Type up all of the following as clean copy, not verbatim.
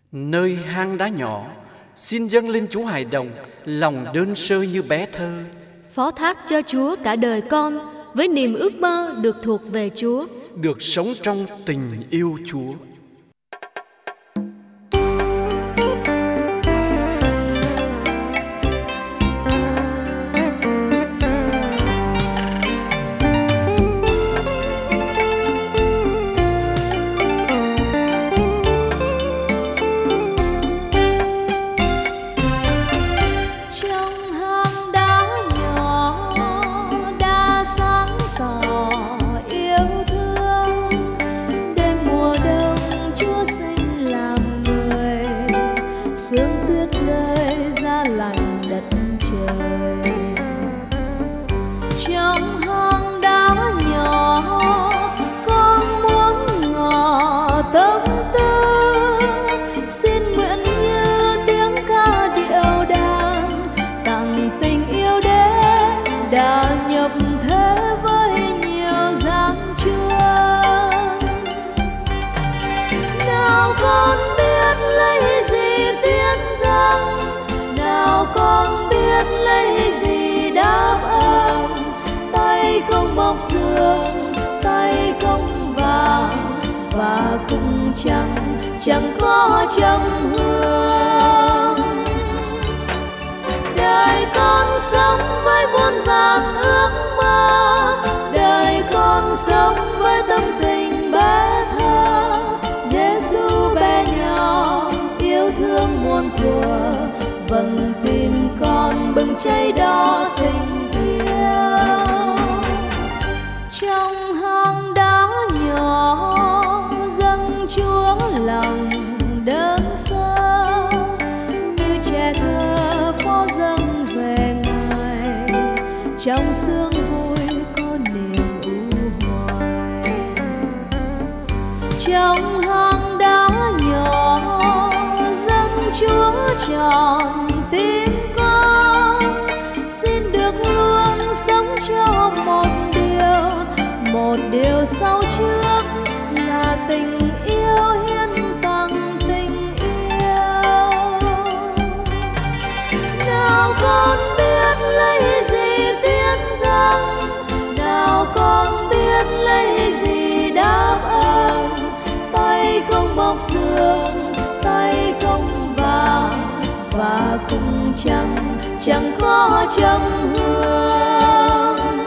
Nơi hang đá nhỏ, xin dâng lên Chúa hài đồng lòng đơn sơ như bé thơ. Phó thác cho Chúa cả đời con với niềm ước mơ được thuộc về Chúa, được sống trong tình yêu Chúa. sương tuyết rơi ra lạnh đất trời. Trong hang đá nhỏ con muốn ngỏ tâm tư, xin nguyện như tiếng ca điệu đàn tặng tình yêu đến đã nhập thế với nhiều dáng chuông. Nào con biết lấy gì tiếng rằng, nào con biết lấy gì đáp ơn. Tay không bọc dương, tay không vàng, và cũng chẳng có trầm hương. Đời con sống với muôn vàn ước mơ, đời con sống với tâm tình bé thơ. Giêsu bé nhỏ yêu thương muôn thuở, vầng tim con bừng cháy đỏ tình yêu. Trong hang đá nhỏ dâng Chúa lòng đơn sơ, như trẻ thơ phó dâng về Ngài. Trong sương vui có niềm u hoài. Trong hang đá nhỏ dâng Chúa trọn tim con, xin được luôn sống cho một điều sau trước là tình yêu hiến tặng tình yêu. Nào con biết lấy gì tiếng rằng, nào con biết lấy gì đáp ơn. Tay không bọc dương, tay không vàng, và cũng chẳng có trầm hương.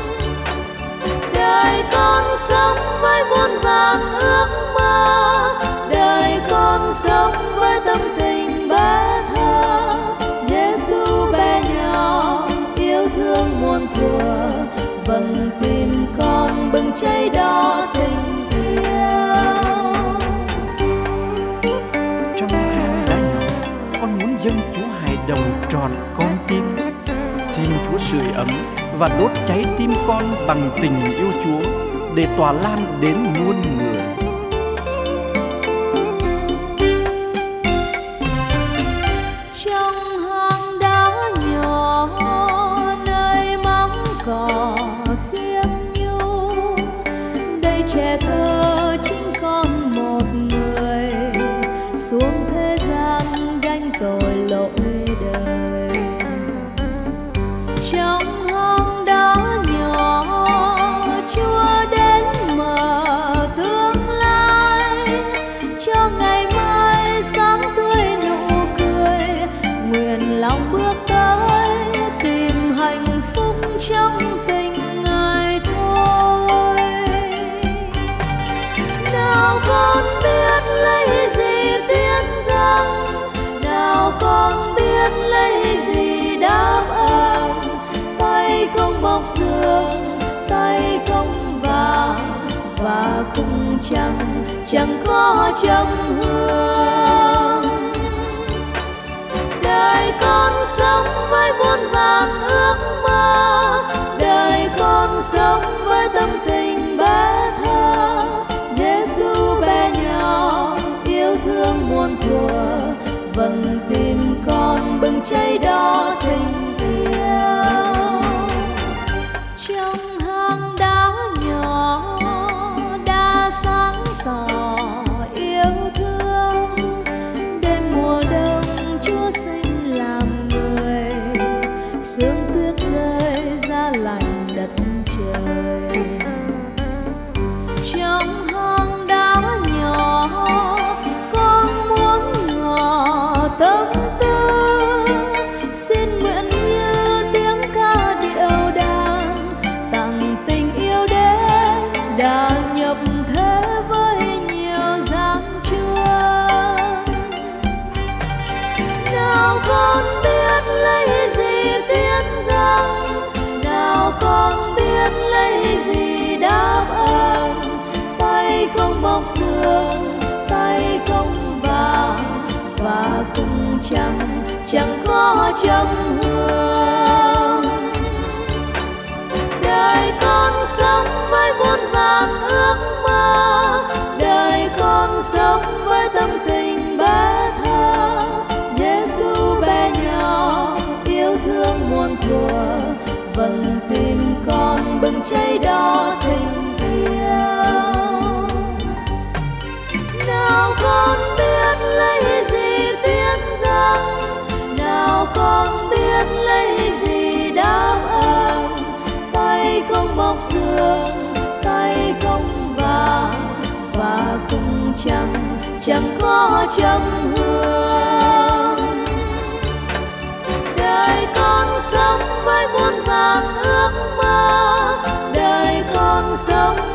Đời con sống với muôn vàn ước mơ, đời con sống với tâm tình bé thơ. Giêsu bé nhỏ yêu thương muôn thuở, vầng tim con bừng cháy đỏ tình yêu. Trong hang đá nhỏ, con muốn dâng Chúa hài đồng trọn con tim. Xin Chúa sưởi ấm và đốt cháy tim con bằng tình yêu Chúa, để tỏa lan đến muôn người. Trong hang đá nhỏ nơi mắng cỏ khiêm nhu, đây trẻ thơ chính con một người xuống thế gian gánh tội lỗi đời. Trong hang đá nhỏ Chúa đến mở tương lai, cho ngày mai sáng tươi nụ cười. Nguyện lòng bước tới tìm hạnh phúc trong tình Ngài thôi. Nào con biết lấy gì tiếng rằng, nào con biết lấy gì đáp ơn. Tay không bọc dương, tay không vàng, và cũng chẳng có trầm hương. Đời con sống với muôn vàn ước mơ, đời con sống với tâm tình bé thơ. Giêsu bé nhỏ yêu thương muôn thuở, vầng tim con bừng cháy đỏ tình yêu. Trong hang đá nhỏ đã sáng tỏ yêu thương, mộc dương, tay không vàng và cùng chẳng có trầm hương. Đời con sống với muôn vàn ước mơ, đời con sống với tâm tình bé thơ. Giêsu bé nhỏ yêu thương muôn thuở, vầng tim con bừng cháy đỏ tình yêu. Nào con biết lấy gì tiến dâng, nào con biết lấy gì đáp ơn. Tay không mộc dương, tay không vàng và cùng chẳng có trầm hương. Đời con sống với muôn vàn ước mơ, đời con sống